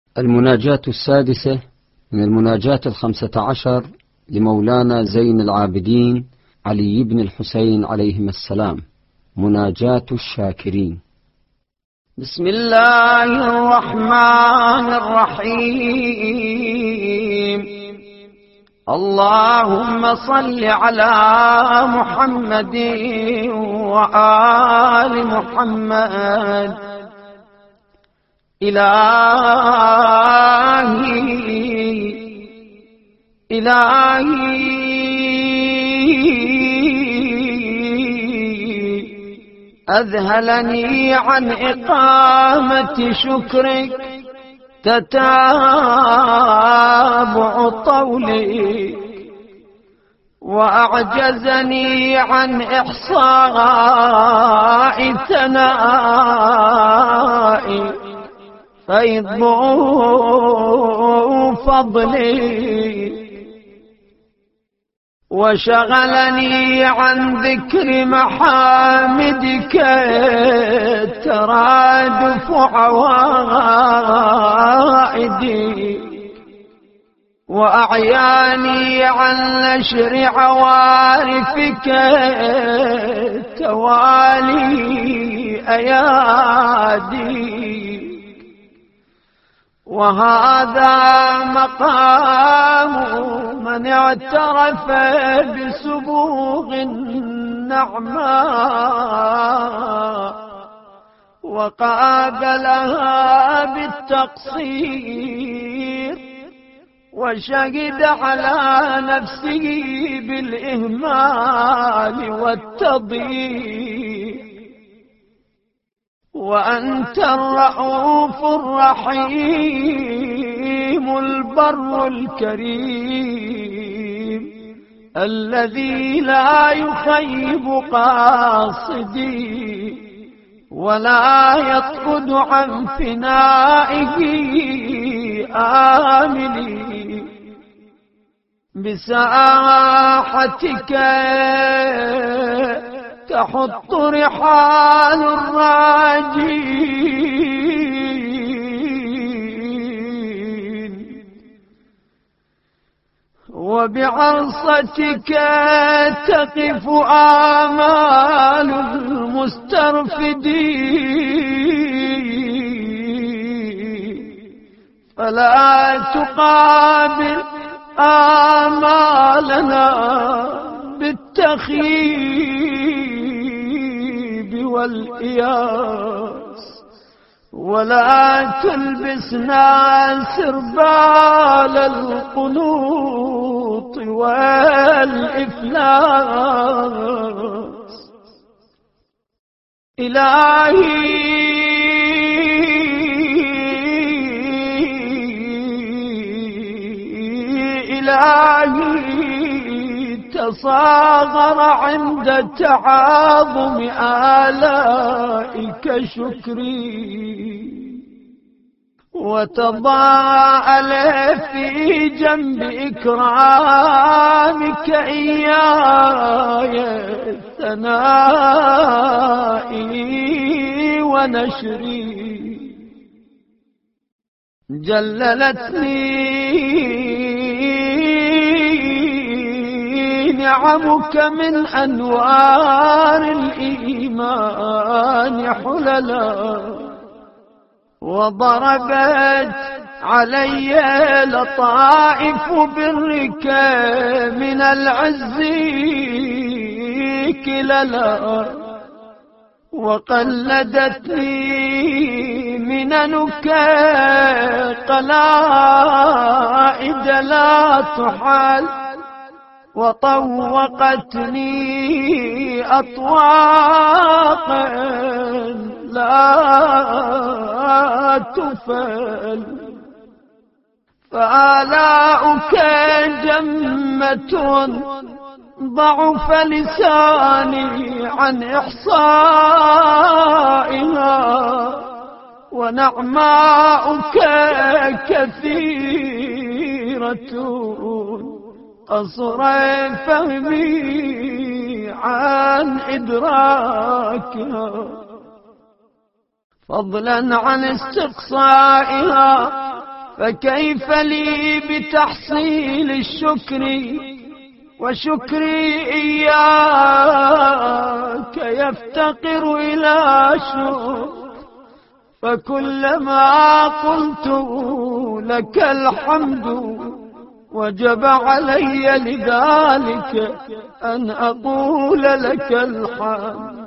المناجاة السادسة من المناجاة 15 لمولانا زين العابدين علي بن الحسين عليهما السلام. مناجاة الشاكرين. بسم الله الرحمن الرحيم. اللهم صل على محمد وآل محمد. إلهي أذهلني عن إقامة شكرك تتابع طولي، وأعجزني عن إحصاء ثنائي فيض فضلي، وشغلني عن ذكر محامدك ترادف عوائدي، وأعياني عن نشر عوارفك توالي أيادي. وهذا مقام من اعترف بسبوغ النعماء وقابلها بالتقصير، وشهد على نفسه بالإهمال والتضييع. وأنت الرؤوف الرحيم البر الكريم الذي لا يخيب قاصدي ولا يطرد عن فنائه آملي. بساحتك تحط رحال الراجين، وبعرصتك تقف آمال المسترفدين، فلا تقابل آمالنا بالتخييب والإياس، ولا تلبسنا سربال القنوط والإفلاس. إلهي تصاغر عند تعاظم آلائك شكري، وتضاءل في جنب إكرامك إياي ثنائي ونشري. جللتني نعمك من أنوار الإيمان حللا، وضربت علي لطائف برك من العز كللا، وقلدتني مننك قلائد لا تحال، وطوقتني أطواقا لا تفل. فآلاؤك جمة ضعف لساني عن إحصائها، ونعماؤك كثيرة قصر فهمي عن إدراكها، فضلا عن استقصائها فكيف لي بتحصيل الشكر وشكري إياك يفتقر إلى شكر. فكلما قلت لك الحمد وجب علي لذلك أن أقول لك الحمد.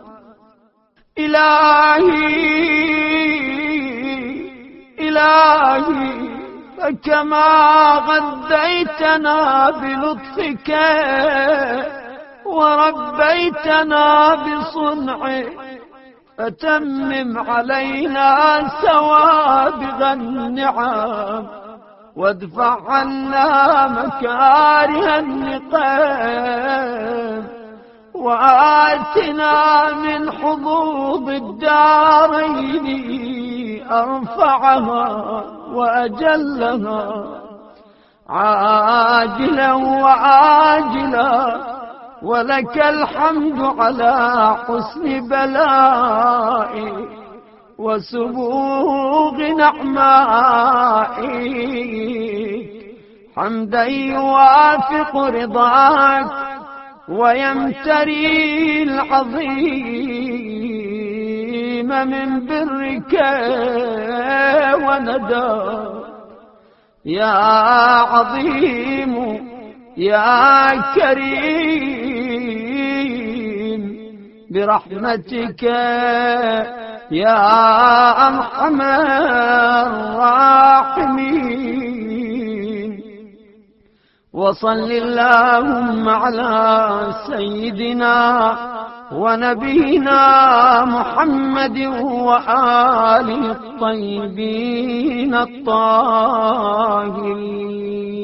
إلهي فكما غديتنا بلطفك وربيتنا بصنعك فتمم علينا سوابغ النعم وادفع عنا مكاره النقام وآتنا من حظوظ الدارين أرفعها وأجلها عاجلا وآجلا. ولك الحمد على حسن بلائي وسبوغ نعمائك حمدا يوافق رضاك ويمتري العظيم من برك ونداك. يا عظيم يا كريم برحمتك يا أرحم الراحمين. وصل اللهم على سيدنا ونبينا محمد وآله الطيبين الطاهرين.